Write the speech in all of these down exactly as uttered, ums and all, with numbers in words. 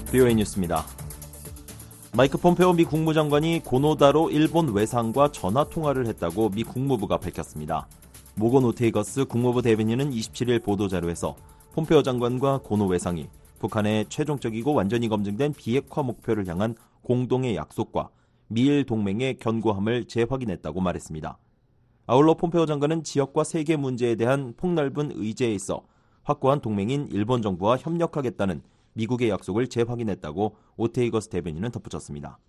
비오에이 뉴스입니다. 마이크 폼페오 미 국무장관이 고노다로 일본 외상과 전화통화를 했다고 미 국무부가 밝혔습니다. 모건 오테이거스 국무부 대변인은 이십칠일 보도자료에서 폼페오 장관과 고노 외상이 북한의 최종적이고 완전히 검증된 비핵화 목표를 향한 공동의 약속과 미일 동맹의 견고함을 재확인했다고 말했습니다. 아울러 폼페오 장관은 지역과 세계 문제에 대한 폭넓은 의제에 있어 확고한 동맹인 일본 정부와 협력하겠다는 미국의 약속을 재확인했다고 오테이거스 대변인은 덧붙였습니다.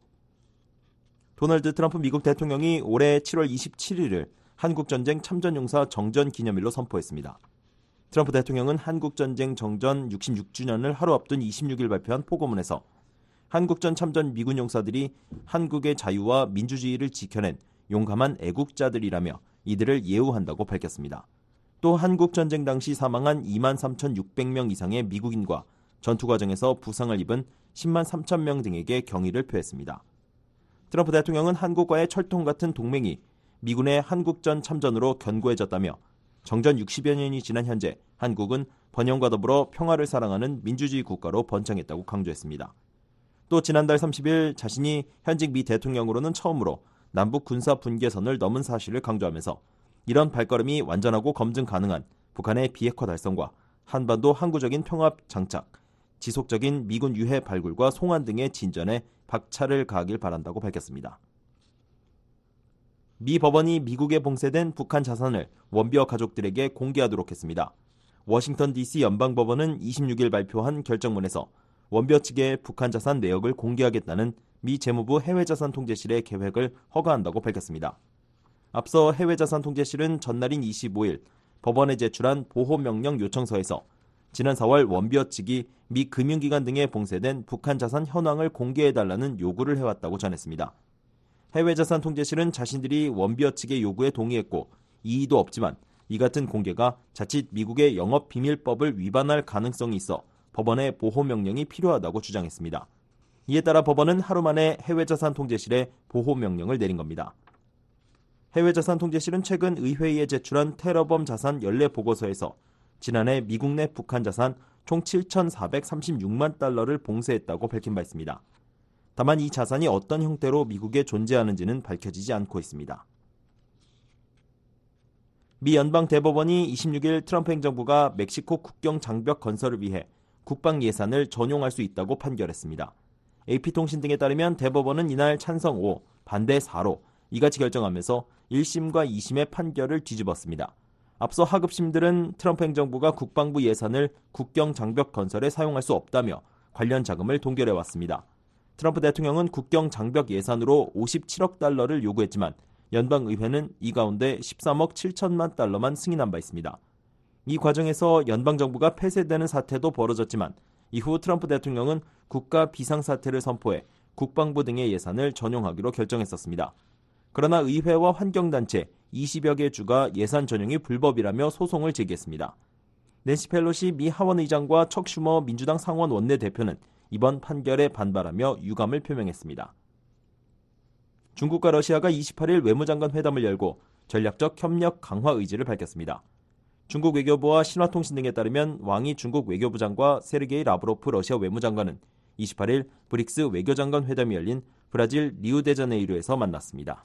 도널드 트럼프 미국 대통령이 올해 칠월 이십칠일을 한국전쟁 참전용사 정전기념일로 선포했습니다. 트럼프 대통령은 한국전쟁 정전 육십육 주년을 하루 앞둔 이십육일 발표한 포고문에서 한국전 참전 미군 용사들이 한국의 자유와 민주주의를 지켜낸 용감한 애국자들이라며 이들을 예우한다고 밝혔습니다. 또 한국전쟁 당시 사망한 이만 삼천육백 명 이상의 미국인과 전투 과정에서 부상을 입은 십만 삼천 명 등에게 경의를 표했습니다. 트럼프 대통령은 한국과의 철통 같은 동맹이 미군의 한국전 참전으로 견고해졌다며 정전 육십여 년이 지난 현재 한국은 번영과 더불어 평화를 사랑하는 민주주의 국가로 번창했다고 강조했습니다. 또 지난달 삼십일 자신이 현직 미 대통령으로는 처음으로 남북 군사 분계선을 넘은 사실을 강조하면서 이런 발걸음이 완전하고 검증 가능한 북한의 비핵화 달성과 한반도 항구적인 평화 장착, 지속적인 미군 유해 발굴과 송환 등의 진전에 박차를 가하길 바란다고 밝혔습니다. 미 법원이 미국에 봉쇄된 북한 자산을 원비어 가족들에게 공개하도록 했습니다. 워싱턴 디씨 연방법원은 이십육일 발표한 결정문에서 원비어 측의 북한 자산 내역을 공개하겠다는 미 재무부 해외자산통제실의 계획을 허가한다고 밝혔습니다. 앞서 해외자산통제실은 전날인 이십오일 법원에 제출한 보호명령 요청서에서 지난 사월 원비어 측이 미 금융기관 등에 봉쇄된 북한 자산 현황을 공개해달라는 요구를 해왔다고 전했습니다. 해외자산통제실은 자신들이 원비어 측의 요구에 동의했고 이의도 없지만 이 같은 공개가 자칫 미국의 영업비밀법을 위반할 가능성이 있어 법원의 보호명령이 필요하다고 주장했습니다. 이에 따라 법원은 하루 만에 해외자산통제실에 보호명령을 내린 겁니다. 해외자산통제실은 최근 의회에 제출한 테러범 자산 연례 보고서에서 지난해 미국 내 북한 자산 총 칠천사백삼십육만 달러를 봉쇄했다고 밝힌 바 있습니다. 다만 이 자산이 어떤 형태로 미국에 존재하는지는 밝혀지지 않고 있습니다. 미 연방대법원이 이십육일 트럼프 행정부가 멕시코 국경 장벽 건설을 위해 국방 예산을 전용할 수 있다고 판결했습니다. 에이피통신 등에 따르면 대법원은 이날 찬성 오, 반대 사로 이같이 결정하면서 일 심과 이 심의 판결을 뒤집었습니다. 앞서 하급심들은 트럼프 행정부가 국방부 예산을 국경 장벽 건설에 사용할 수 없다며 관련 자금을 동결해왔습니다. 트럼프 대통령은 국경 장벽 예산으로 오십칠억 달러를 요구했지만 연방의회는 이 가운데 십삼억 칠천만 달러만 승인한 바 있습니다. 이 과정에서 연방정부가 폐쇄되는 사태도 벌어졌지만 이후 트럼프 대통령은 국가 비상사태를 선포해 국방부 등의 예산을 전용하기로 결정했었습니다. 그러나 의회와 환경단체 이십여 개 주가 예산 전용이 불법이라며 소송을 제기했습니다. 낸시 펠로시 미 하원의장과 척 슈머 민주당 상원 원내대표는 이번 판결에 반발하며 유감을 표명했습니다. 중국과 러시아가 이십팔일 외무장관 회담을 열고 전략적 협력 강화 의지를 밝혔습니다. 중국 외교부와 신화통신 등에 따르면 왕이 중국 외교부장과 세르게이 라브로프 러시아 외무장관은 이십팔일 브릭스 외교장관 회담이 열린 브라질 리우데자네이루에서 만났습니다.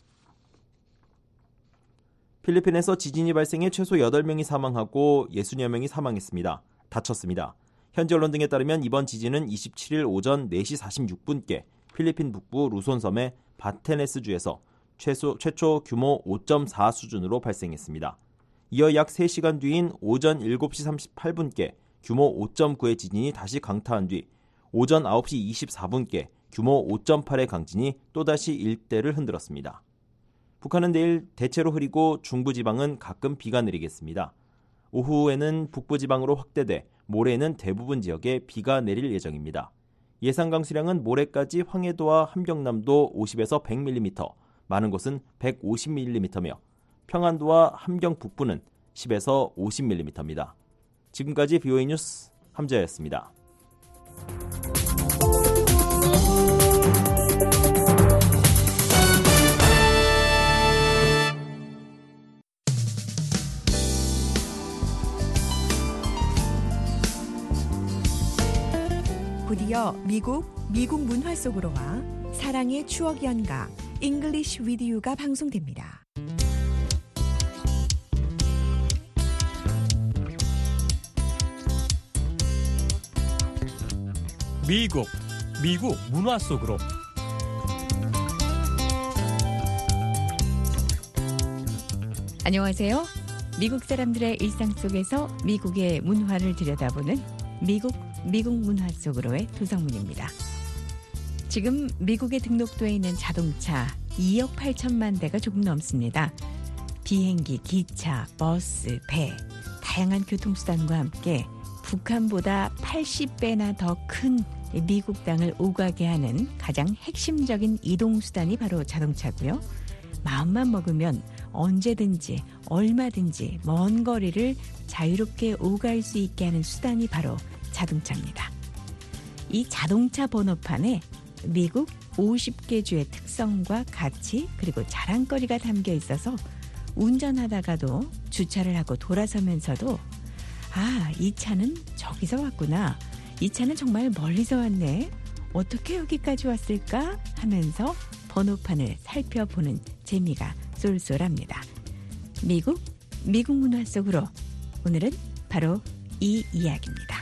필리핀에서 지진이 발생해 최소 여덟 명이 사망하고 육십여 명이 사망했습니다. 다쳤습니다. 현지 언론 등에 따르면 이번 지진은 이십칠일 오전 네 시 사십육 분께 필리핀 북부 루손섬의 바테네스주에서 최소, 최초 규모 오 점 사 수준으로 발생했습니다. 이어 약 세 시간 뒤인 오전 일곱 시 삼십팔 분께 규모 오 점 구의 지진이 다시 강타한 뒤 오전 아홉 시 이십사 분께 규모 오 점 팔의 강진이 또다시 일대를 흔들었습니다. 북한은 내일 대체로 흐리고 중부지방은 가끔 비가 내리겠습니다. 오후에는 북부지방으로 확대돼 모레는 대부분 지역에 비가 내릴 예정입니다. 예상 강수량은 모레까지 황해도와 함경남도 오십에서 백 밀리미터, 많은 곳은 백오십 밀리미터며 평안도와 함경 북부는 십에서 오십 밀리미터입니다. 지금까지 비오에이 뉴스 함재였습니다. 드디어 미국, 미국 문화 속으로와 사랑의 추억 연가 English with You가 방송됩니다. 미국, 미국 문화 속으로. 안녕하세요. 미국 사람들의 일상 속에서 미국의 문화를 들여다보는 미국, 미국 문화 속으로의 도성문입니다. 지금 미국에 등록되어 있는 자동차 이억 팔천만 대가 조금 넘습니다. 비행기, 기차, 버스, 배, 다양한 교통수단과 함께 북한보다 팔십 배나 더 큰 미국 땅을 오가게 하는 가장 핵심적인 이동수단이 바로 자동차고요. 마음만 먹으면 언제든지 얼마든지 먼 거리를 자유롭게 오갈 수 있게 하는 수단이 바로 자동차입니다. 이 자동차 번호판에 미국 오십 개 주의 특성과 가치 그리고 자랑거리가 담겨 있어서 운전하다가도 주차를 하고 돌아서면서도 아, 이 차는 저기서 왔구나. 이 차는 정말 멀리서 왔네. 어떻게 여기까지 왔을까? 하면서 번호판을 살펴보는 재미가 쏠쏠합니다. 미국, 미국 문화 속으로 오늘은 바로 이 이야기입니다.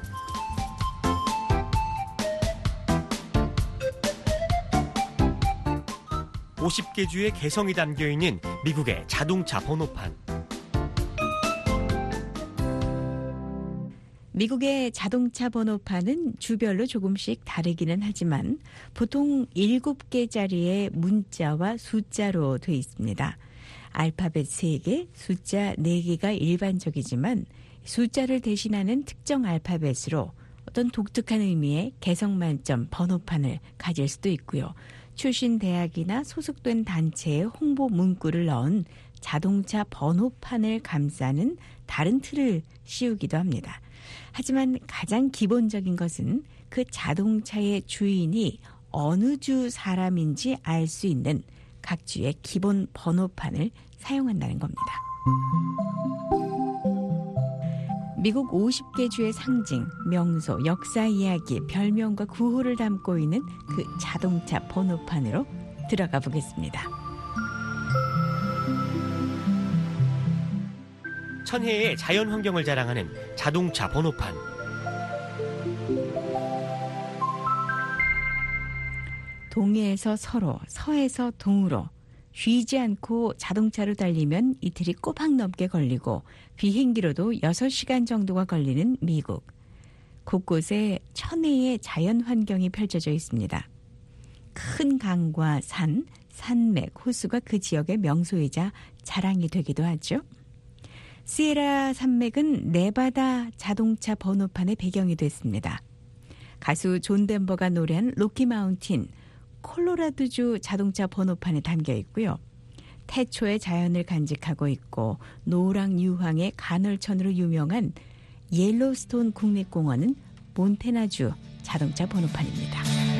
오십 개 주의 개성이 담겨있는 미국의 자동차 번호판. 미국의 자동차 번호판은 주별로 조금씩 다르기는 하지만 보통 일곱 개짜리의 문자와 숫자로 되어 있습니다. 알파벳 세 개, 숫자 네 개가 일반적이지만 숫자를 대신하는 특정 알파벳으로 어떤 독특한 의미의 개성 만점 번호판을 가질 수도 있고요. 출신 대학이나 소속된 단체의 홍보 문구를 넣은 자동차 번호판을 감싸는 다른 틀을 씌우기도 합니다. 하지만 가장 기본적인 것은 그 자동차의 주인이 어느 주 사람인지 알 수 있는 각 주의 기본 번호판을 사용한다는 겁니다. 미국 오십 개 주의 상징, 명소, 역사 이야기, 별명과 구호를 담고 있는 그 자동차 번호판으로 들어가 보겠습니다. 천혜의 자연 환경을 자랑하는 자동차 번호판. 동해에서 서로, 서에서 동으로 쉬지 않고 자동차로 달리면 이틀이 꼬박 넘게 걸리고 비행기로도 여섯 시간 정도가 걸리는 미국. 곳곳에 천혜의 자연 환경이 펼쳐져 있습니다. 큰 강과 산, 산맥, 호수가 그 지역의 명소이자 자랑이 되기도 하죠. 시에라 산맥은 네바다 자동차 번호판의 배경이 됐습니다. 가수 존 덴버가 노래한 로키 마운틴, 콜로라도주 자동차 번호판에 담겨 있고요. 태초의 자연을 간직하고 있고 노랑 유황의 간헐천으로 유명한 옐로스톤 국립공원은 몬태나주 자동차 번호판입니다.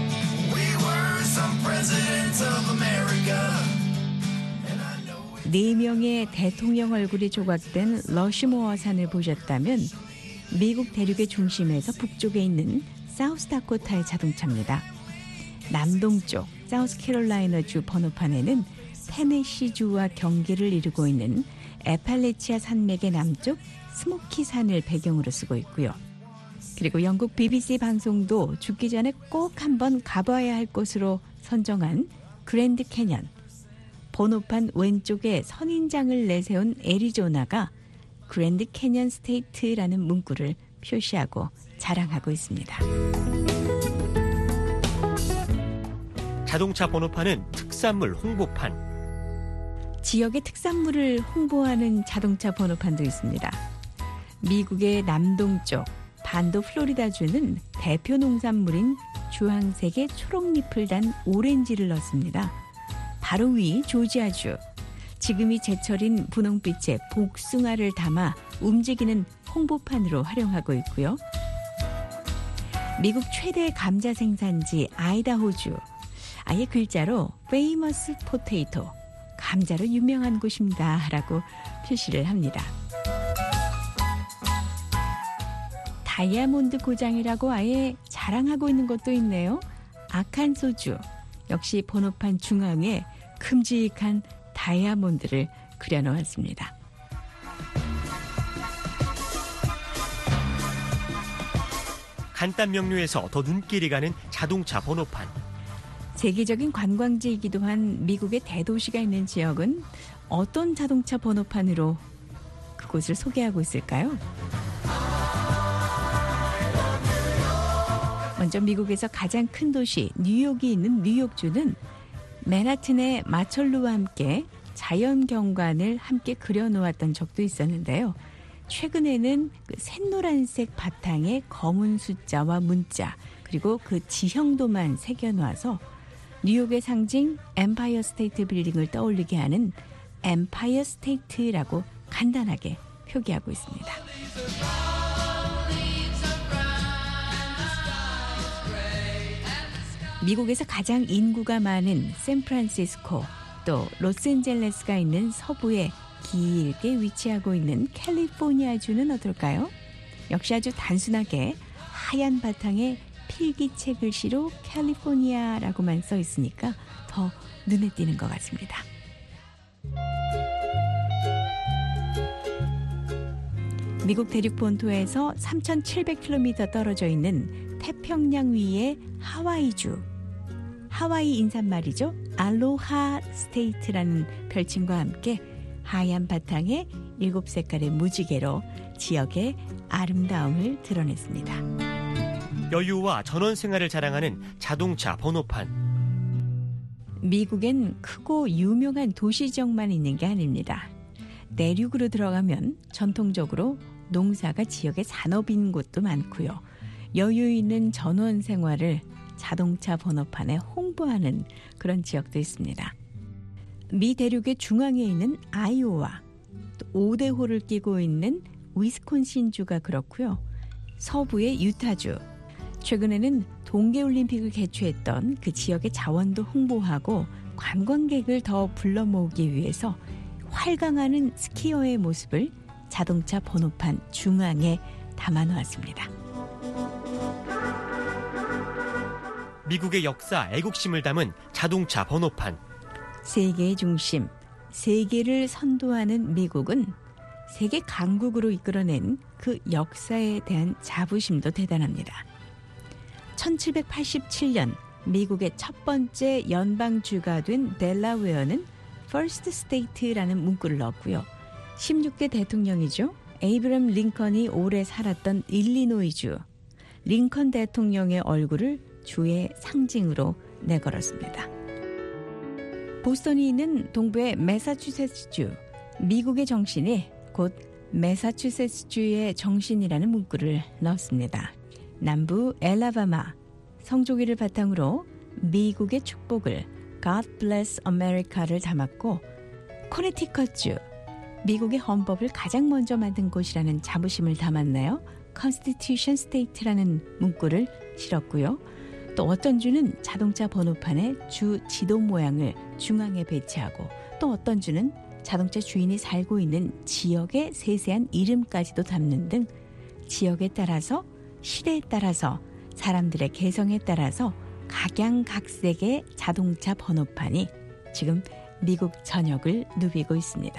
네 명의 대통령 얼굴이 조각된 러시모어 산을 보셨다면 미국 대륙의 중심에서 북쪽에 있는 사우스다코타의 자동차입니다. 남동쪽 사우스캐롤라이나주 번호판에는 테네시주와 경계를 이루고 있는 에팔레치아 산맥의 남쪽 스모키 산을 배경으로 쓰고 있고요. 그리고 영국 비비씨 방송도 죽기 전에 꼭 한번 가봐야 할 곳으로 선정한 그랜드 캐년, 번호판 왼쪽에 선인장을 내세운 애리조나가 그랜드 캐년 스테이트라는 문구를 표시하고 자랑하고 있습니다. 자동차 번호판은 특산물 홍보판. 지역의 특산물을 홍보하는 자동차 번호판도 있습니다. 미국의 남동쪽 반도 플로리다주는 대표 농산물인 주황색의 초록잎을 단 오렌지를 넣습니다. 바로 위 조지아주, 지금이 제철인 분홍빛의 복숭아를 담아 움직이는 홍보판으로 활용하고 있고요. 미국 최대 감자 생산지 아이다호주, 아예 글자로 famous potato, 감자로 유명한 곳입니다 라고 표시를 합니다. 다이아몬드 고장이라고 아예 자랑하고 있는 것도 있네요. 아칸소주. 역시 번호판 중앙에 큼직한 다이아몬드를 그려놓았습니다. 간단 명료해서 더 눈길이 가는 자동차 번호판. 세계적인 관광지이기도 한 미국의 대도시가 있는 지역은 어떤 자동차 번호판으로 그곳을 소개하고 있을까요? 먼저 미국에서 가장 큰 도시 뉴욕이 있는 뉴욕주는 맨하튼의 마철루와 함께 자연 경관을 함께 그려놓았던 적도 있었는데요. 최근에는 그 샛노란색 바탕에 검은 숫자와 문자 그리고 그 지형도만 새겨놔서 뉴욕의 상징 엠파이어 스테이트 빌딩을 떠올리게 하는 엠파이어 스테이트라고 간단하게 표기하고 있습니다. 미국에서 가장 인구가 많은 샌프란시스코 또 로스앤젤레스가 있는 서부에 길게 위치하고 있는 캘리포니아주는 어떨까요? 역시 아주 단순하게 하얀 바탕에 필기체 글씨로 캘리포니아라고만 써 있으니까 더 눈에 띄는 것 같습니다. 미국 대륙 본토에서 삼천칠백 킬로미터 떨어져 있는 태평양 위의 하와이주. 하와이 인사말이죠. 알로하 스테이트라는 별칭과 함께 하얀 바탕에 일곱 색깔의 무지개로 지역의 아름다움을 드러냈습니다. 여유와 전원 생활을 자랑하는 자동차 번호판. 미국엔 크고 유명한 도시지역만 있는 게 아닙니다. 내륙으로 들어가면 전통적으로 농사가 지역의 산업인 곳도 많고요. 여유 있는 전원 생활을 자동차 번호판에 홍보하는 그런 지역도 있습니다. 미 대륙의 중앙에 있는 아이오와, 또 오대호를 끼고 있는 위스콘신주가 그렇고요. 서부의 유타주, 최근에는 동계올림픽을 개최했던 그 지역의 자원도 홍보하고 관광객을 더 불러 모으기 위해서 활강하는 스키어의 모습을 자동차 번호판 중앙에 담아놓았습니다. 미국의 역사, 애국심을 담은 자동차 번호판. 세계의 중심, 세계를 선도하는 미국은 세계 강국으로 이끌어낸 그 역사에 대한 자부심도 대단합니다. 천칠백팔십칠 년 미국의 첫 번째 연방주가 된 델라웨어는 First State라는 문구를 넣었고요. 십육 대 대통령이죠. 에이브럼 링컨이 오래 살았던 일리노이주, 링컨 대통령의 얼굴을 주의 상징으로 내걸었습니다. 보스턴이 있는 동부의 매사추세츠주, 미국의 정신이 곧 매사추세츠주의 정신이라는 문구를 넣었습니다. 남부 엘라바마, 성조기를 바탕으로 미국의 축복을 God Bless America를 담았고, 코네티컷주, 미국의 헌법을 가장 먼저 만든 곳이라는 자부심을 담았나요? Constitution State라는 문구를 실었고요. 또 어떤 주는 자동차 번호판에 주 지도 모양을 중앙에 배치하고, 또 어떤 주는 자동차 주인이 살고 있는 지역의 세세한 이름까지도 담는 등 지역에 따라서, 시대에 따라서, 사람들의 개성에 따라서 각양각색의 자동차 번호판이 지금 미국 전역을 누비고 있습니다.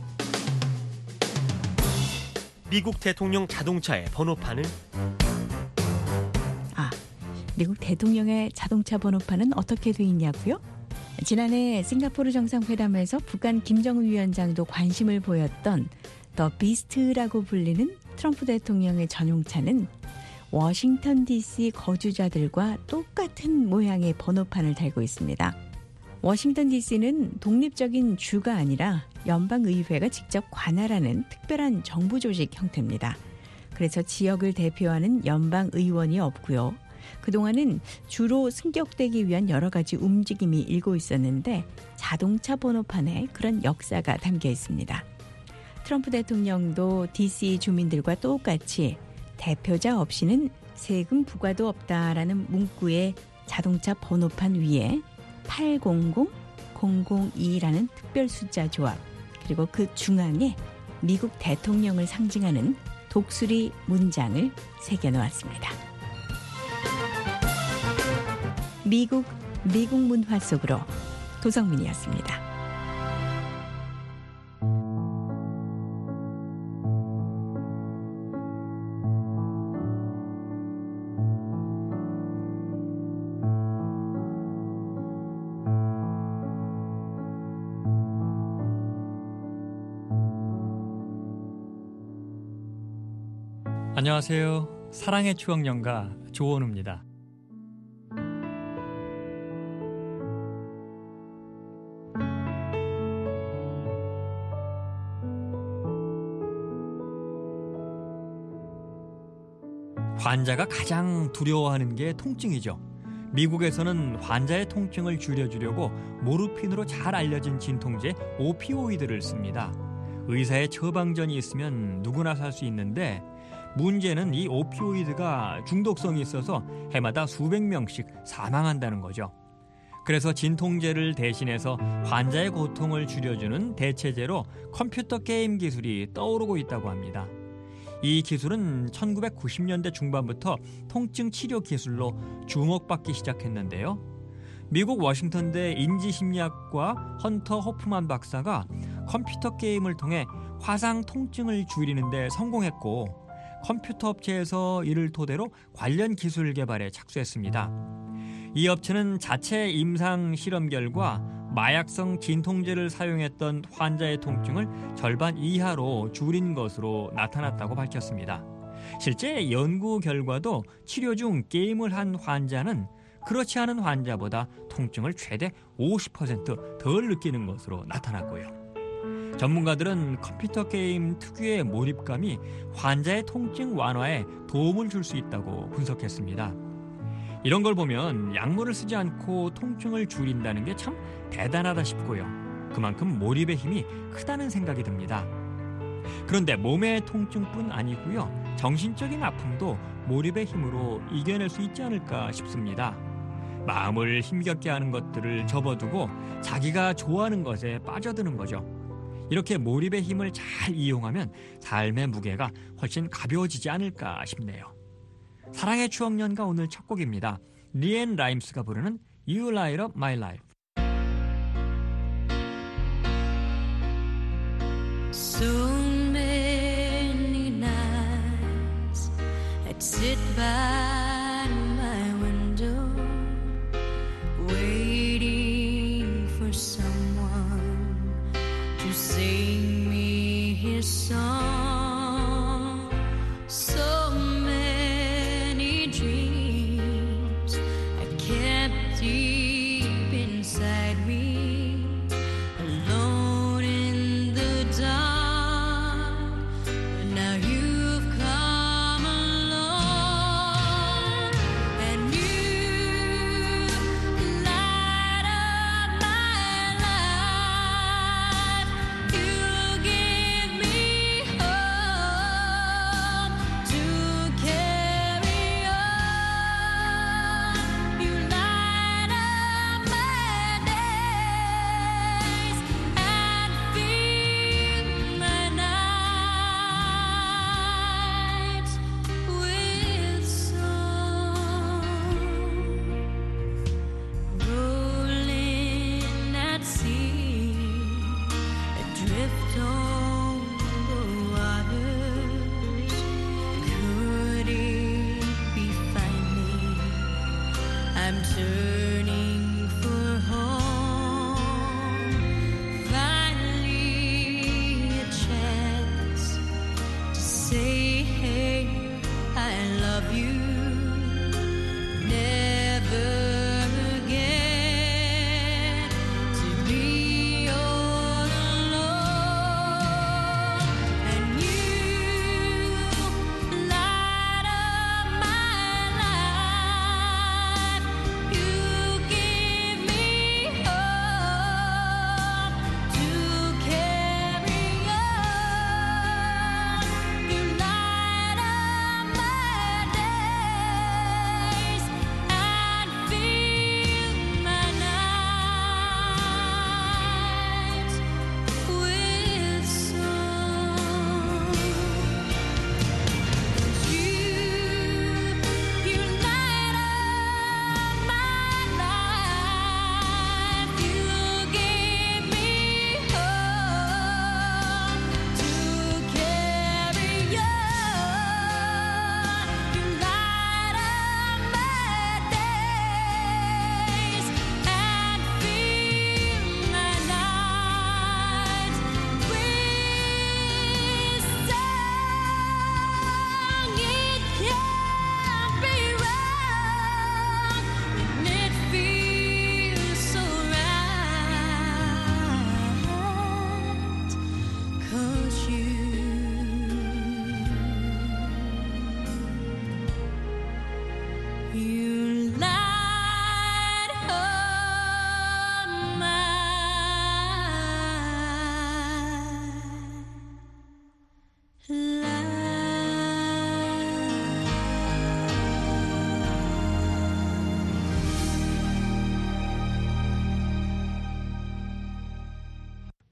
미국 대통령 자동차의 번호판은? 아, 미국 대통령의 자동차 번호판은 어떻게 돼 있냐고요? 지난해 싱가포르 정상회담에서 북한 김정은 위원장도 관심을 보였던 더 비스트라고 불리는 트럼프 대통령의 전용차는 워싱턴 디씨 거주자들과 똑같은 모양의 번호판을 달고 있습니다. 워싱턴 디씨는 독립적인 주가 아니라 연방의회가 직접 관할하는 특별한 정부 조직 형태입니다. 그래서 지역을 대표하는 연방의원이 없고요. 그동안은 주로 승격되기 위한 여러 가지 움직임이 일고 있었는데 자동차 번호판에 그런 역사가 담겨 있습니다. 트럼프 대통령도 디씨 주민들과 똑같이 대표자 없이는 세금 부과도 없다라는 문구의 자동차 번호판 위에 팔공공공공이라는 특별 숫자 조합, 그리고 그 중앙에 미국 대통령을 상징하는 독수리 문장을 새겨놓았습니다. 미국, 미국 문화 속으로 도성민이었습니다. 안녕하세요. 사랑의 추억 연가 조원우입니다. 환자가 가장 두려워하는 게 통증이죠. 미국에서는 환자의 통증을 줄여주려고 모르핀으로 잘 알려진 진통제 오피오이드를 씁니다. 의사의 처방전이 있으면 누구나 살 수 있는데 문제는 이 오피오이드가 중독성이 있어서 해마다 수백 명씩 사망한다는 거죠. 그래서 진통제를 대신해서 환자의 고통을 줄여주는 대체제로 컴퓨터 게임 기술이 떠오르고 있다고 합니다. 이 기술은 천구백구십 년대 중반부터 통증 치료 기술로 주목받기 시작했는데요. 미국 워싱턴대 인지심리학과 헌터 호프만 박사가 컴퓨터 게임을 통해 화상 통증을 줄이는 데 성공했고 컴퓨터 업체에서 이를 토대로 관련 기술 개발에 착수했습니다. 이 업체는 자체 임상 실험 결과 마약성 진통제를 사용했던 환자의 통증을 절반 이하로 줄인 것으로 나타났다고 밝혔습니다. 실제 연구 결과도 치료 중 게임을 한 환자는 그렇지 않은 환자보다 통증을 최대 오십 퍼센트 덜 느끼는 것으로 나타났고요. 전문가들은 컴퓨터 게임 특유의 몰입감이 환자의 통증 완화에 도움을 줄 수 있다고 분석했습니다. 이런 걸 보면 약물을 쓰지 않고 통증을 줄인다는 게 참 대단하다 싶고요. 그만큼 몰입의 힘이 크다는 생각이 듭니다. 그런데 몸의 통증뿐 아니고요. 정신적인 아픔도 몰입의 힘으로 이겨낼 수 있지 않을까 싶습니다. 마음을 힘겹게 하는 것들을 접어두고 자기가 좋아하는 것에 빠져드는 거죠. 이렇게 몰입의 힘을 잘 이용하면 삶의 무게가 훨씬 가벼워지지 않을까 싶네요. 사랑의 추억 연가 오늘 첫 곡입니다. 리앤 라임스가 부르는 You Light Up My Life. So many nights I'd sit by my window waiting for someone to sing me his song. So many dreams I kept deep inside me, alone in the dark. But now you've come along.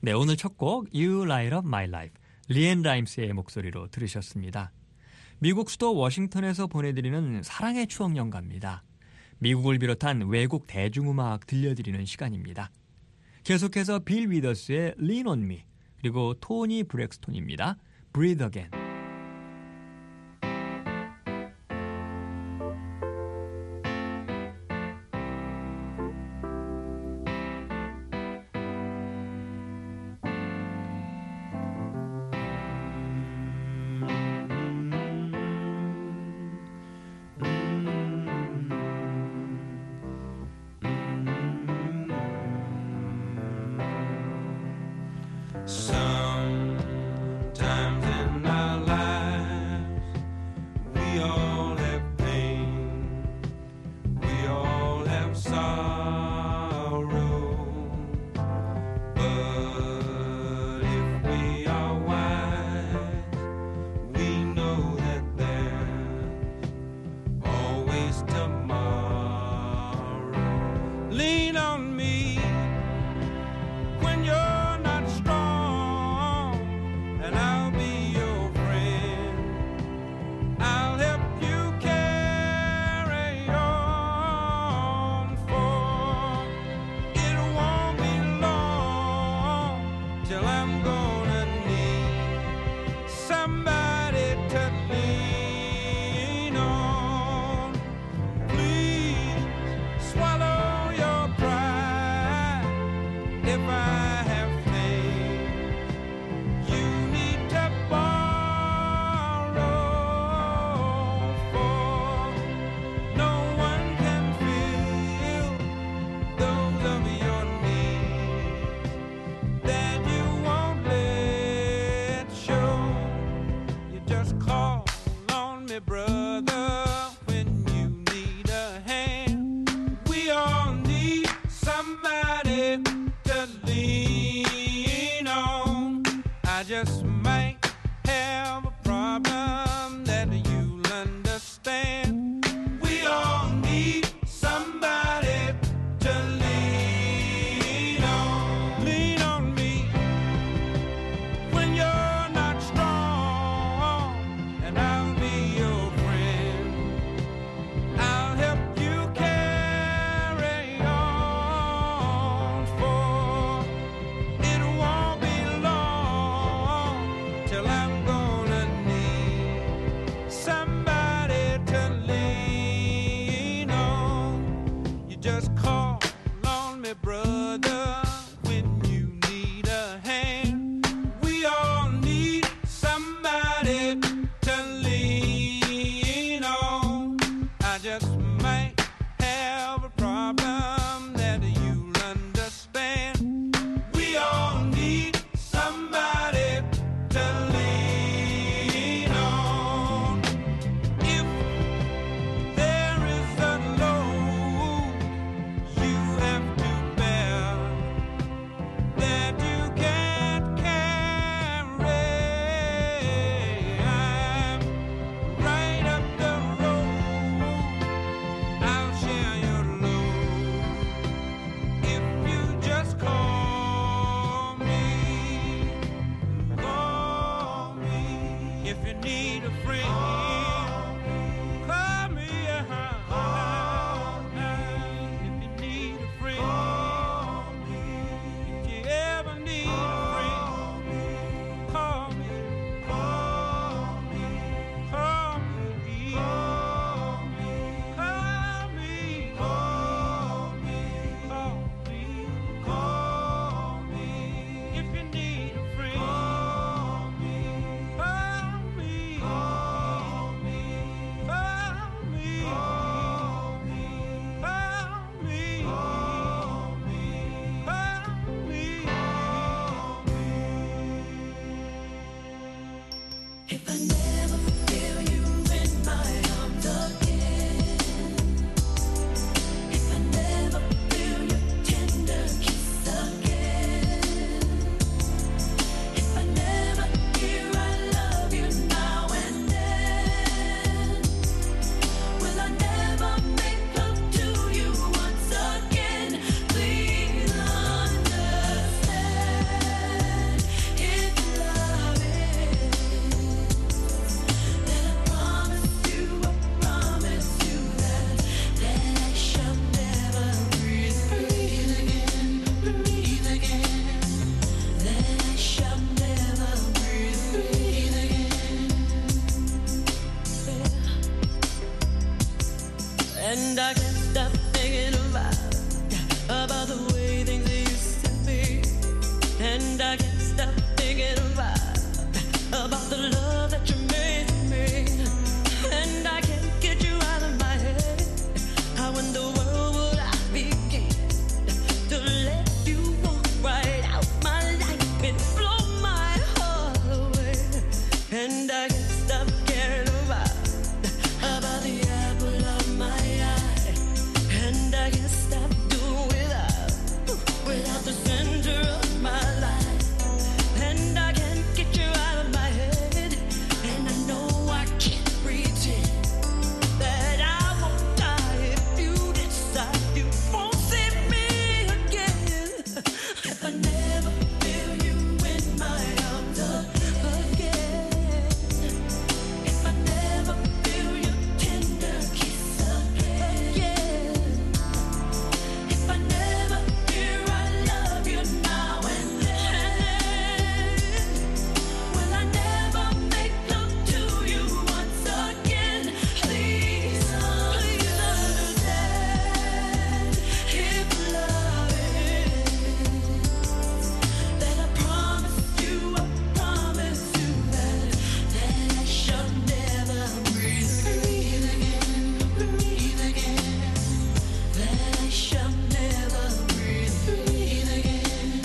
네, 오늘 첫 곡 You Light Up My Life, 리앤 라임스의 목소리로 들으셨습니다. 미국 수도 워싱턴에서 보내드리는 사랑의 추억 연가입니다. 미국을 비롯한 외국 대중음악 들려드리는 시간입니다. 계속해서 빌 위더스의 Lean on Me, 그리고 토니 브렉스톤입니다. Breathe Again. Sometimes in our lives we all have pain, we all have sorrow, but if we are wise, we know that there's always tomorrow. Lean on me when you're not strong, and I'll be your friend. I'll help you carry on, for it won't be long till I'm gonna need somebody to lean on. Please swallow your pride if I brother, when you need a hand. We all need somebody to lean on. I just might have a problem that you'll understand. We all need somebody to lean on. Lean on me when you're not strong, and I'll be your friend. I'll help you carry on, for it won't be long till I'm gonna need somebody to lean on. You just call on me, brother, when you need a hand. We all need somebody to lean on. I just might have a problem that you'll understand. We all need somebody to lean on. If there is a load you have to bear that you can't carry, I'm right up the road. I'll share your load if you just call me. Call me if you need a friend. Call me, uh-huh. If you need a friend. If you ever need a friend, call me. Call me. Call me. Call me. Call me. Call me. Call me. Call me. If you need a friend, call me. Call me. Call me. Call me. Call me. Call me. Call me. Call me. If I never feel you in my arms again, if I never feel your tender kiss again, if I never hear I love you now and then, will I never make love to you once again? Please understand. And I can't stop thinking about, about the way things used to be. And I can't stop thinking about, about the love that you made for me. And I can't get you out of my head. How in the world would I begin to let you walk right out my life and blow my heart away? And I can't stop caring about, about the apple of my eye. And I can't stop doing without, without the center of my life. And I can't get you out of my head. And I know I can't pretend that I won't die if you decide you won't see me again. If I never feel you in my arms again. If I never feel your tender kiss again. If I never hear I love you now and then. Will I never make love to you once again? Please, please understand. If love is, then I promise you, I promise you that, that I shall never breathe, breathe again, breathe again. That I shall never breathe, breathe again.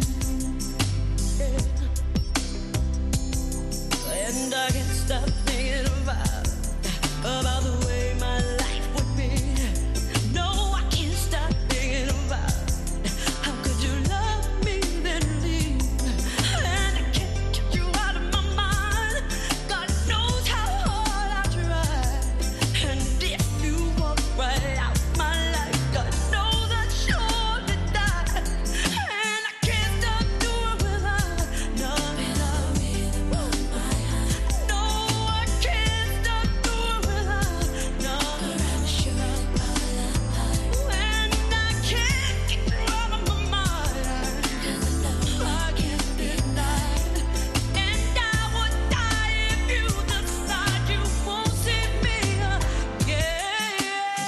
And I can't stop thinking about, about the way my life would be. No, I can't stop thinking about, how could you love me then leave? And I can't get you out of my mind. God knows how hard I try. And if you walk right out my life, God knows I'd surely die. And I can't stop doing without, no, without my heart. No, I can't stop doing without, no, I'm sure my life. And I can't get you out of my mind. I can't deny. And I would die if you decide you won't see me again.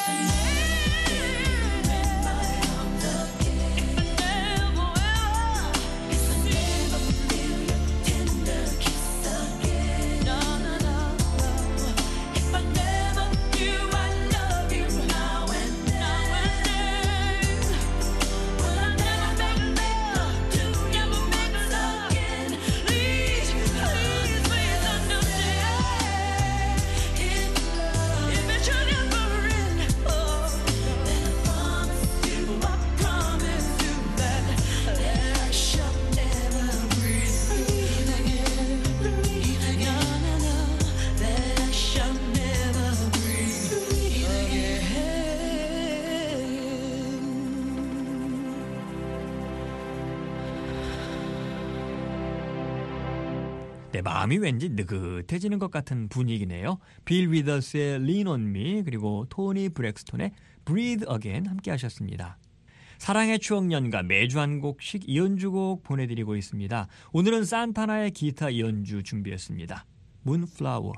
If I never will, if I never feel your tender kiss again. No, no, no, no. If I never hear I love you now and then. Will I never make love to you, never make love again? Please, please, please understand. If love, if it should ever end, oh, then I promise you, I promise you that, that I shall never breathe, breathe again, breathe again. No, no, no, that I shall never breathe, breathe again. 내 마음이 왠지 느긋해지는 것 같은 분위기네요. 빌 위더스의 Lean on Me 그리고 토니 브렉스톤의 Breathe Again 함께 하셨습니다. 사랑의 추억 연가 매주 한 곡씩 이연주곡 보내드리고 있습니다. 오늘은 산타나의 기타 이연주 준비했습니다. Moonflower.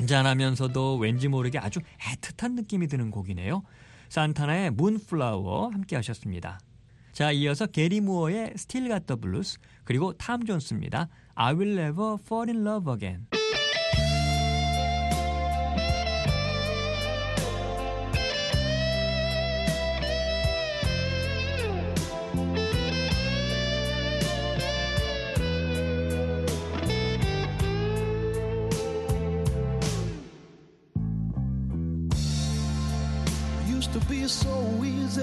잔잔하면서도 왠지 모르게 아주 애틋한 느낌이 드는 곡이네요. 산타나의 문플라워 함께 하셨습니다. 자, 이어서 게리 무어의 Still Got the Blues, 그리고 탐 존스입니다. I Will Never Fall in Love Again. To be so easy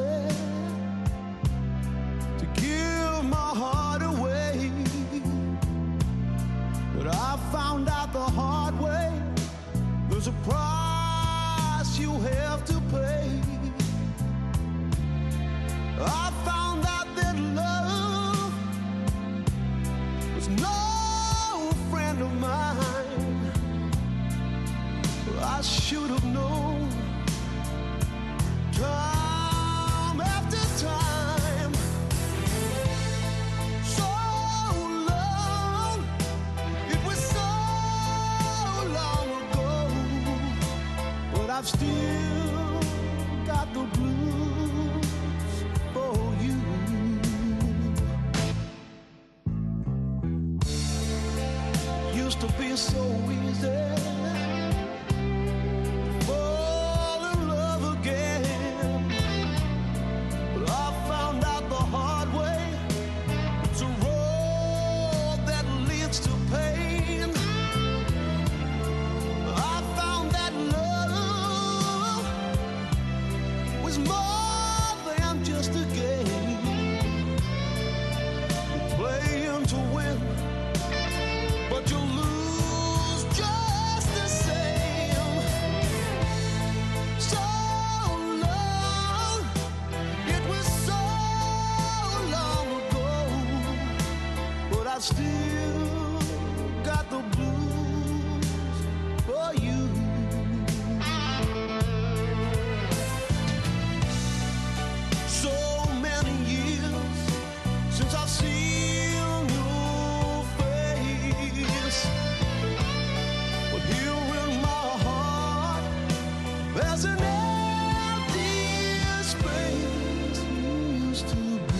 to give my heart away, but I found out the hard way there's a price you have to pay. I found out that love was no friend of mine. I should have known time after time, so long, it was so long ago, but I've still got the blues for you. Used to be so easy still got the blues for you. So many years since I've seen your face, but here in my heart there's an empty space you used to be.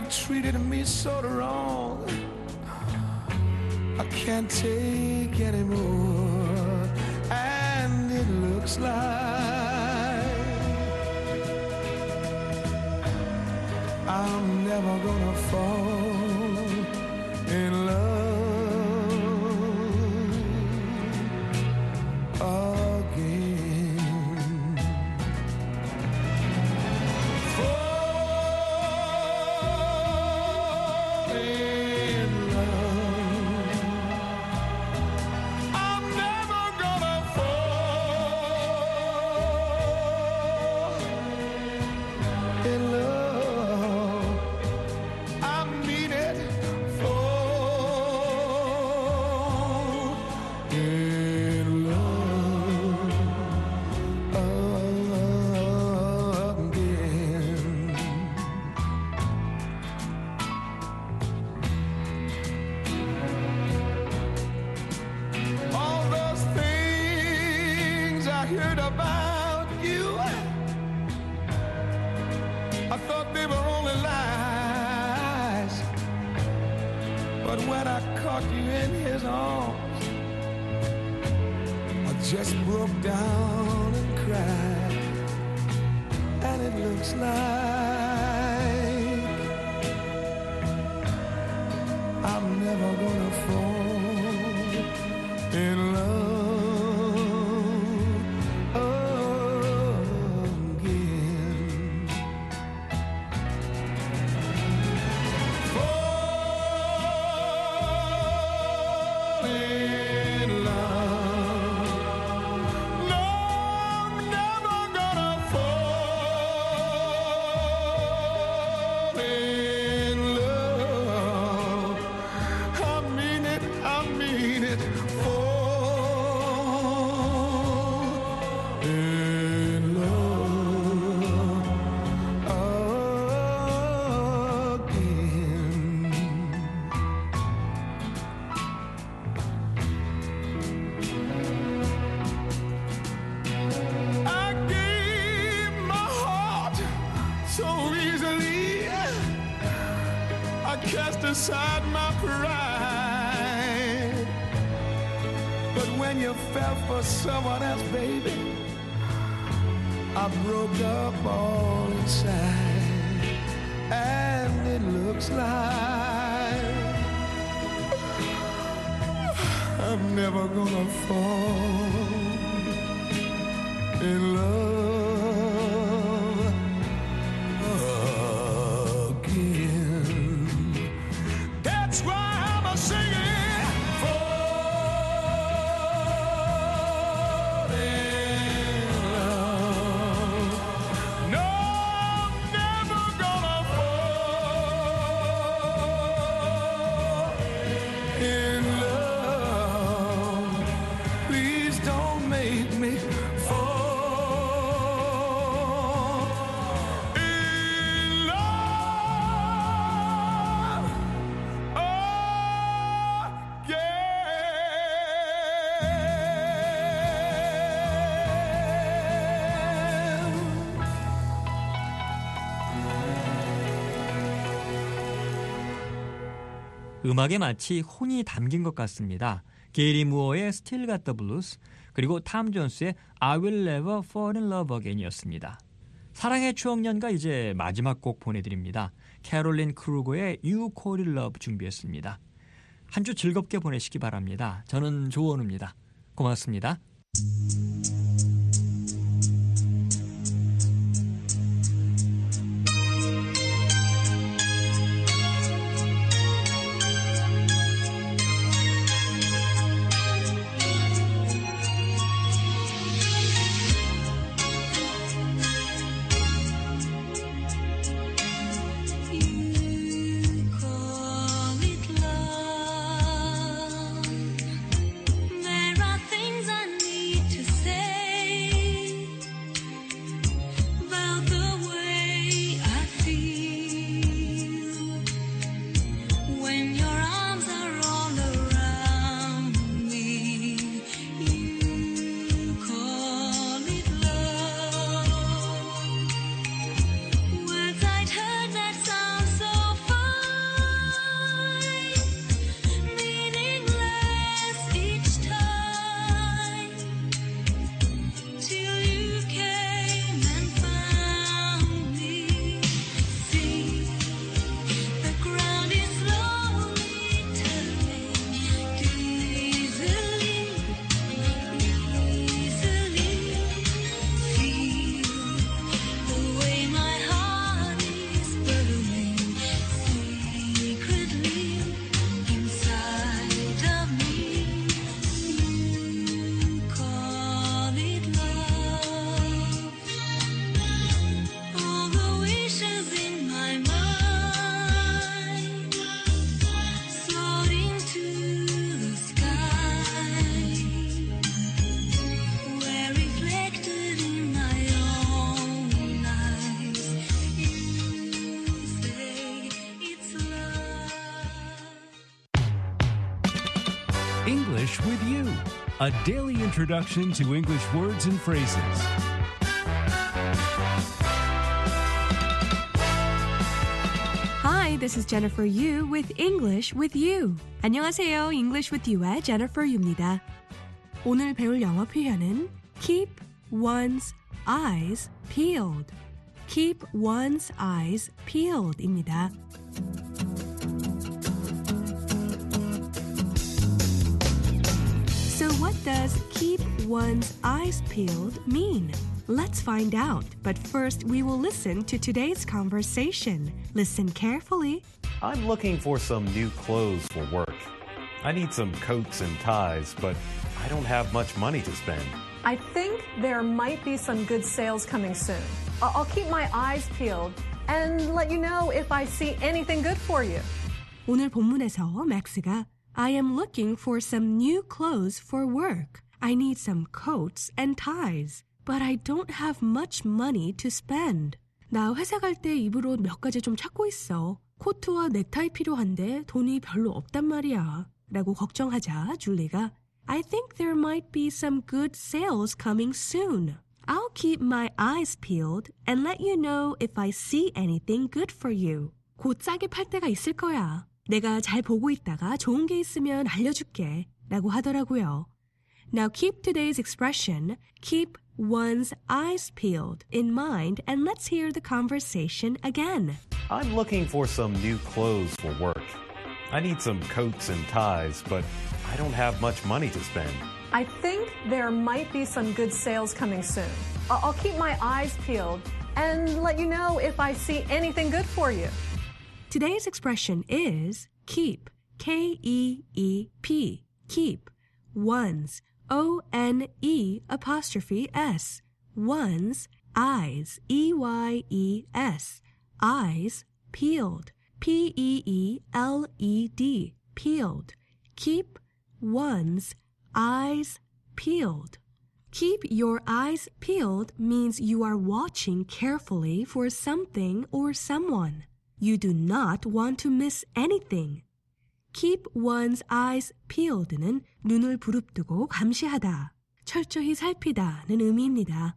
treated me so wrong. I can't take anymore, and it looks like I'm never gonna fall in love again. Fall in love. I'm never gonna fall in love. I mean it. Fall in love again. All those things I heard about you, I thought they were only lies. But when I caught you in his arms, I just broke down and cried. And it looks like I'm never gonna fall in love again. Fall in love. No, I'm never gonna fall in love. I mean it, I mean it. Fall in love again. I gave my heart so easily. I cast aside my pride. But when you fell for someone else, baby, I broke up all inside. And it looks like I'm never gonna fall in love again. That's why I'm a singing. Fall in love. No, I'm never gonna fall in love. Please don't make me fall in love again. 음악에 마치 혼이 담긴 것 같습니다. 게리 무어의 Still Got the Blues, 그리고 탐 존스의 I Will Never Fall in Love Again이었습니다. 사랑의 추억연가 이제 마지막 곡 보내드립니다. 캐롤린 크루거의 You Call It Love 준비했습니다. 한 주 즐겁게 보내시기 바랍니다. 저는 조원우입니다. 고맙습니다. You call it love. There are things I need to say. English with You, a daily introduction to English words and phrases. Hi, this is Jennifer Yu with English with You. 안녕하세요. English with You의 Jennifer Yu입니다. 오늘 배울 영어 표현은 keep one's eyes peeled. keep one's eyes peeled입니다. So what does keep one's eyes peeled mean? Let's find out. But first, we will listen to today's conversation. Listen carefully. I'm looking for some new clothes for work. I need some coats and ties, but I don't have much money to spend. I think there might be some good sales coming soon. I- I'll keep my eyes peeled and let you know if I see anything good for you. 오늘 본문에서 맥스가 I am looking for some new clothes for work. I need some coats and ties, but I don't have much money to spend. 나 회사 갈 때 입을 옷 몇 가지 좀 찾고 있어. 코트와 넥타이 필요한데 돈이 별로 없단 말이야. 라고 걱정하자 줄리가 I think there might be some good sales coming soon. I'll keep my eyes peeled and let you know if I see anything good for you. 곧 싸게 팔 때가 있을 거야. 내가 잘 보고 있다가 좋은 게 있으면 알려줄게. 라고 하더라고요. Now keep today's expression, keep one's eyes peeled in mind, and let's hear the conversation again. I'm looking for some new clothes for work. I need some coats and ties, but I don't have much money to spend. I think there might be some good sales coming soon. I- I'll keep my eyes peeled and let you know if I see anything good for you. Today's expression is keep, K E E P, keep, one's, O N E apostrophe S, one's, eyes, E Y E S, eyes, peeled, P E E L E D, peeled, keep one's eyes peeled. Keep your eyes peeled means you are watching carefully for something or someone. You do not want to miss anything. Keep one's eyes peeled는 눈을 부릅뜨고 감시하다, 철저히 살피다는 의미입니다.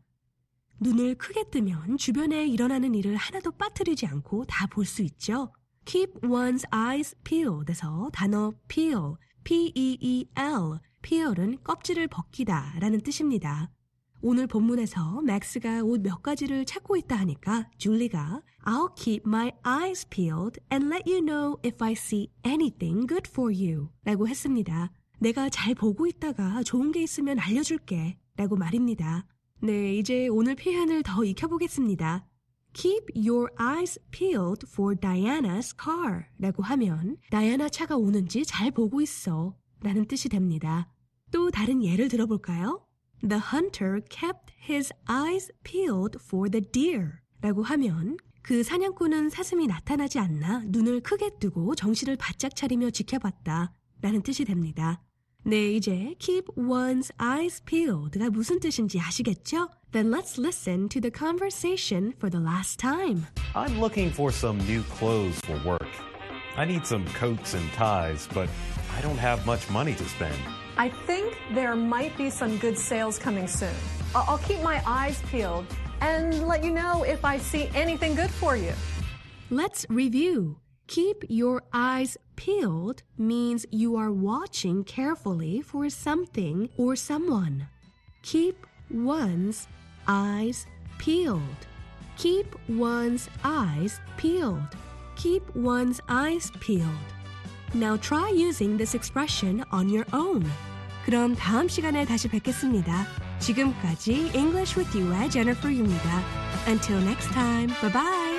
눈을 크게 뜨면 주변에 일어나는 일을 하나도 빠뜨리지 않고 다 볼 수 있죠. Keep one's eyes peeled에서 단어 peel, P E E L, peel은 껍질을 벗기다 라는 뜻입니다. 오늘 본문에서 맥스가 옷 몇 가지를 찾고 있다 하니까 줄리가 I'll keep my eyes peeled and let you know if I see anything good for you 라고 했습니다. 내가 잘 보고 있다가 좋은 게 있으면 알려줄게 라고 말입니다. 네, 이제 오늘 표현을 더 익혀보겠습니다. Keep your eyes peeled for Diana's car 라고 하면 다이아나 차가 오는지 잘 보고 있어 라는 뜻이 됩니다. 또 다른 예를 들어볼까요? The hunter kept his eyes peeled for the deer 라고 하면 그 사냥꾼은 사슴이 나타나지 않나 눈을 크게 뜨고 정신을 바짝 차리며 지켜봤다 라는 뜻이 됩니다. 네, 이제 keep one's eyes peeled가 무슨 뜻인지 아시겠죠? Then let's listen to the conversation for the last time. I'm looking for some new clothes for work. I need some coats and ties, but I don't have much money to spend. I think there might be some good sales coming soon. I- I'll keep my eyes peeled and let you know if I see anything good for you. Let's review. Keep your eyes peeled means you are watching carefully for something or someone. Keep one's eyes peeled. Keep one's eyes peeled. Keep one's eyes peeled. Now try using this expression on your own. 그럼 다음 시간에 다시 뵙겠습니다. 지금까지 English with You의 Jennifer Yu입니다. Until next time, bye bye.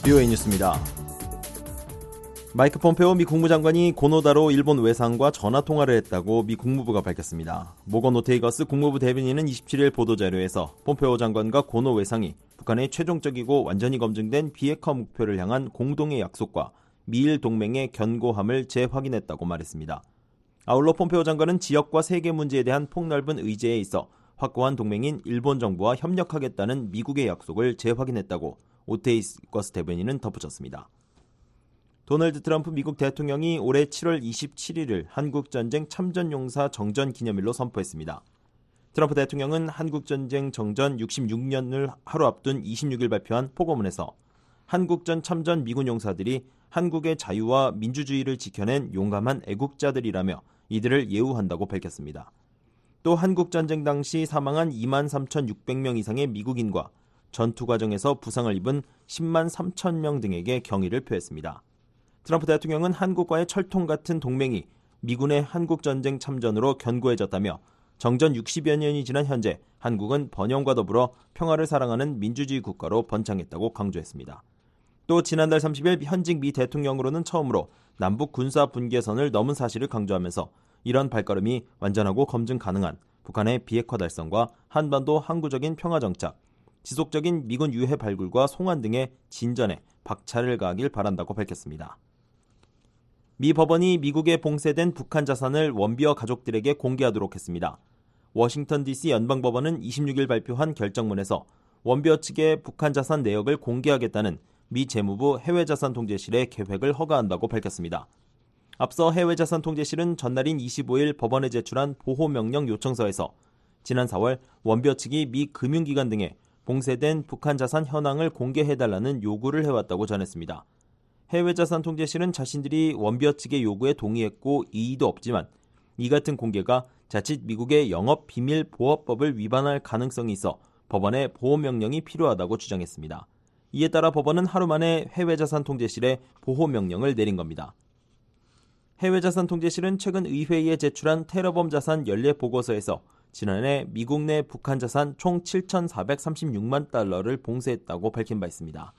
비오에이 뉴스입니다. 마이크 폼페오 미 국무장관이 고노다로 일본 외상과 전화통화를 했다고 미 국무부가 밝혔습니다. 모건 오테이거스 국무부 대변인은 이십칠일 보도자료에서 폼페오 장관과 고노 외상이 북한의 최종적이고 완전히 검증된 비핵화 목표를 향한 공동의 약속과 미일 동맹의 견고함을 재확인했다고 말했습니다. 아울러 폼페오 장관은 지역과 세계 문제에 대한 폭넓은 의제에 있어 확고한 동맹인 일본 정부와 협력하겠다는 미국의 약속을 재확인했다고 오테이거스 대변인은 덧붙였습니다. 도널드 트럼프 미국 대통령이 올해 칠월 이십칠일을 한국전쟁 참전용사 정전 기념일로 선포했습니다. 트럼프 대통령은 한국전쟁 정전 육십육년을 하루 앞둔 이십육일 발표한 포고문에서 한국전 참전 미군 용사들이 한국의 자유와 민주주의를 지켜낸 용감한 애국자들이라며 이들을 예우한다고 밝혔습니다. 또 한국전쟁 당시 사망한 이만 삼천육백 명 이상의 미국인과 전투 과정에서 부상을 입은 십만 삼천 명 등에게 경의를 표했습니다. 트럼프 대통령은 한국과의 철통 같은 동맹이 미군의 한국전쟁 참전으로 견고해졌다며 정전 육십여 년이 지난 현재 한국은 번영과 더불어 평화를 사랑하는 민주주의 국가로 번창했다고 강조했습니다. 또 지난달 삼십일 현직 미 대통령으로는 처음으로 남북 군사 분계선을 넘은 사실을 강조하면서 이런 발걸음이 완전하고 검증 가능한 북한의 비핵화 달성과 한반도 항구적인 평화 정착, 지속적인 미군 유해 발굴과 송환 등의 진전에 박차를 가하길 바란다고 밝혔습니다. 미 법원이 미국에 봉쇄된 북한 자산을 원비어 가족들에게 공개하도록 했습니다. 워싱턴 디씨 연방법원은 이십육일 발표한 결정문에서 원비어 측의 북한 자산 내역을 공개하겠다는 미 재무부 해외자산통제실의 계획을 허가한다고 밝혔습니다. 앞서 해외자산통제실은 전날인 이십오일 법원에 제출한 보호명령 요청서에서 지난 사월 원비어 측이 미 금융기관 등에 봉쇄된 북한 자산 현황을 공개해달라는 요구를 해왔다고 전했습니다. 해외자산통제실은 자신들이 원비어 측의 요구에 동의했고 이의도 없지만 이 같은 공개가 자칫 미국의 영업비밀보호법을 위반할 가능성이 있어 법원에 보호명령이 필요하다고 주장했습니다. 이에 따라 법원은 하루 만에 해외자산통제실에 보호명령을 내린 겁니다. 해외자산통제실은 최근 의회에 제출한 테러범 자산 연례 보고서에서 지난해 미국 내 북한 자산 총 칠천사백삼십육만 달러를 봉쇄했다고 밝힌 바 있습니다.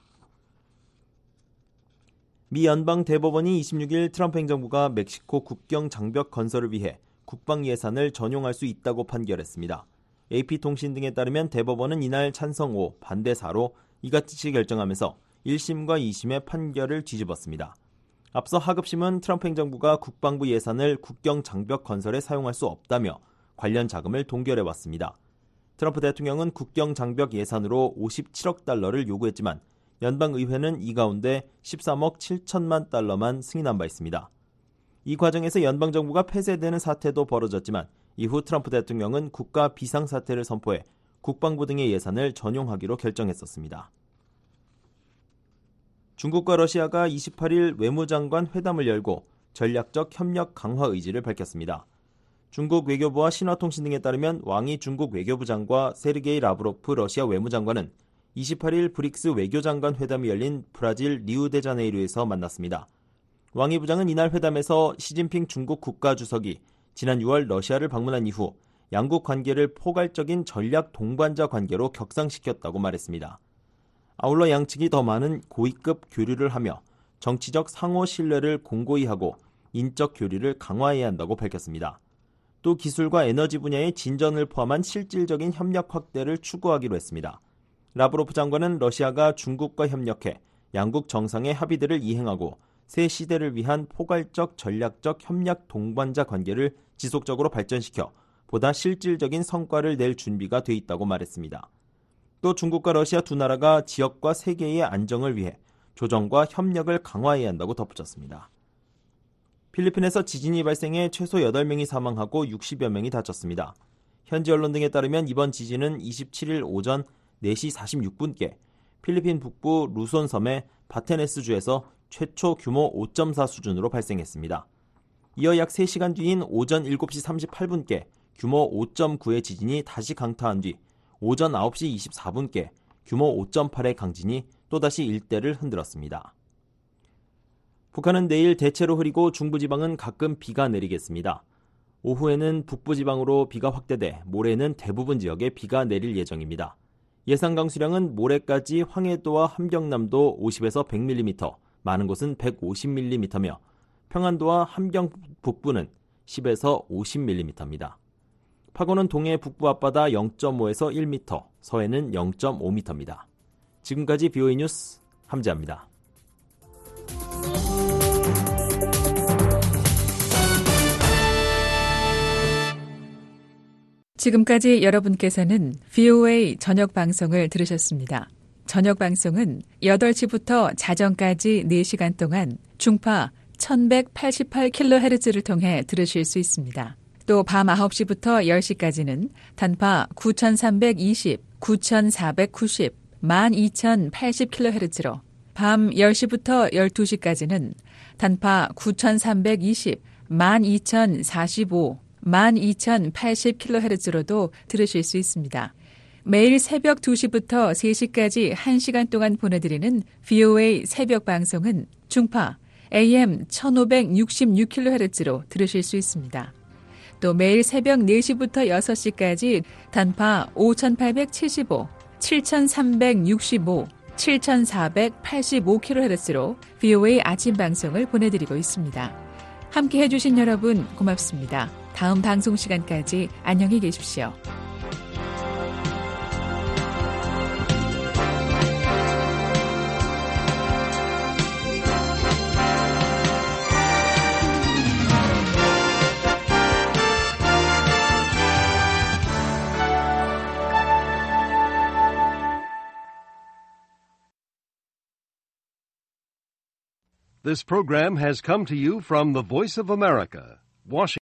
미 연방 대법원이 이십육일 트럼프 행정부가 멕시코 국경 장벽 건설을 위해 국방 예산을 전용할 수 있다고 판결했습니다. 에이피통신 등에 따르면 대법원은 이날 찬성 오, 반대 사로 이같이 결정하면서 일심과 이심의 판결을 뒤집었습니다. 앞서 하급심은 트럼프 행정부가 국방부 예산을 국경 장벽 건설에 사용할 수 없다며 관련 자금을 동결해왔습니다. 트럼프 대통령은 국경 장벽 예산으로 오십칠억 달러를 요구했지만 연방의회는 이 가운데 십삼억 칠천만 달러만 승인한 바 있습니다. 이 과정에서 연방정부가 폐쇄되는 사태도 벌어졌지만 이후 트럼프 대통령은 국가 비상사태를 선포해 국방부 등의 예산을 전용하기로 결정했었습니다. 중국과 러시아가 이십팔일 외무장관 회담을 열고 전략적 협력 강화 의지를 밝혔습니다. 중국 외교부와 신화통신 등에 따르면 왕이 중국 외교부 장과 세르게이 라브로프 러시아 외무장관은 이십팔일 브릭스 외교장관 회담이 열린 브라질 리우데자네이루에서 만났습니다. 왕이 부장은 이날 회담에서 시진핑 중국 국가주석이 지난 유월 러시아를 방문한 이후 양국 관계를 포괄적인 전략 동반자 관계로 격상시켰다고 말했습니다. 아울러 양측이 더 많은 고위급 교류를 하며 정치적 상호 신뢰를 공고히 하고 인적 교류를 강화해야 한다고 밝혔습니다. 또 기술과 에너지 분야의 진전을 포함한 실질적인 협력 확대를 추구하기로 했습니다. 라브로프 장관은 러시아가 중국과 협력해 양국 정상의 합의들을 이행하고 새 시대를 위한 포괄적 전략적 협력 동반자 관계를 지속적으로 발전시켜 보다 실질적인 성과를 낼 준비가 돼 있다고 말했습니다. 또 중국과 러시아 두 나라가 지역과 세계의 안정을 위해 조정과 협력을 강화해야 한다고 덧붙였습니다. 필리핀에서 지진이 발생해 최소 여덟 명이 사망하고 육십여 명이 다쳤습니다. 현지 언론 등에 따르면 이번 지진은 이십칠일 오전 네 시 사십육 분께 필리핀 북부 루손 섬의 바테네스주에서 최초 규모 오 점 사 수준으로 발생했습니다. 이어 약 세 시간 뒤인 오전 일곱 시 삼십팔 분께 규모 오 점 구의 지진이 다시 강타한 뒤 오전 아홉 시 이십사 분께 규모 오 점 팔의 강진이 또다시 일대를 흔들었습니다. 북한은 내일 대체로 흐리고 중부지방은 가끔 비가 내리겠습니다. 오후에는 북부지방으로 비가 확대돼 모레는 대부분 지역에 비가 내릴 예정입니다. 예상 강수량은 모레까지 황해도와 함경남도 오십에서 백 밀리미터, 많은 곳은 백오십 밀리미터며 평안도와 함경 북부는 십에서 오십 밀리미터입니다. 파고는 동해 북부 앞바다 영 점 오에서 일 미터, 서해는 영 점 오 미터입니다. 지금까지 비오이 뉴스 함재합니다. 지금까지 여러분께서는 브이오에이 저녁 방송을 들으셨습니다. 저녁 방송은 여덟 시부터 자정까지 네 시간 동안 중파 천백팔십팔 킬로헤르츠를 통해 들으실 수 있습니다. 또 밤 아홉 시부터 열 시까지는 단파 구천삼백이십, 구천사백구십, 만 이천팔십 킬로헤르츠로, 밤 열 시부터 열두 시까지는 단파 구천삼백이십, 만 이천사십오, 만 이천팔십 킬로헤르츠로도 들으실 수 있습니다. 매일 새벽 두 시부터 세 시까지 한 시간 동안 보내드리는 브이오에이 새벽 방송은 중파 에이엠 천오백육십육 킬로헤르츠로 들으실 수 있습니다. 또 매일 새벽 네 시부터 여섯 시까지 단파 오천팔백칠십오, 칠천삼백육십오, 칠천사백팔십오 킬로헤르츠로 브이오에이 아침 방송을 보내드리고 있습니다. 함께 해주신 여러분 고맙습니다. 다음 방송 시간까지 안녕히 계십시오. This program has come to you from the Voice of America, Washington.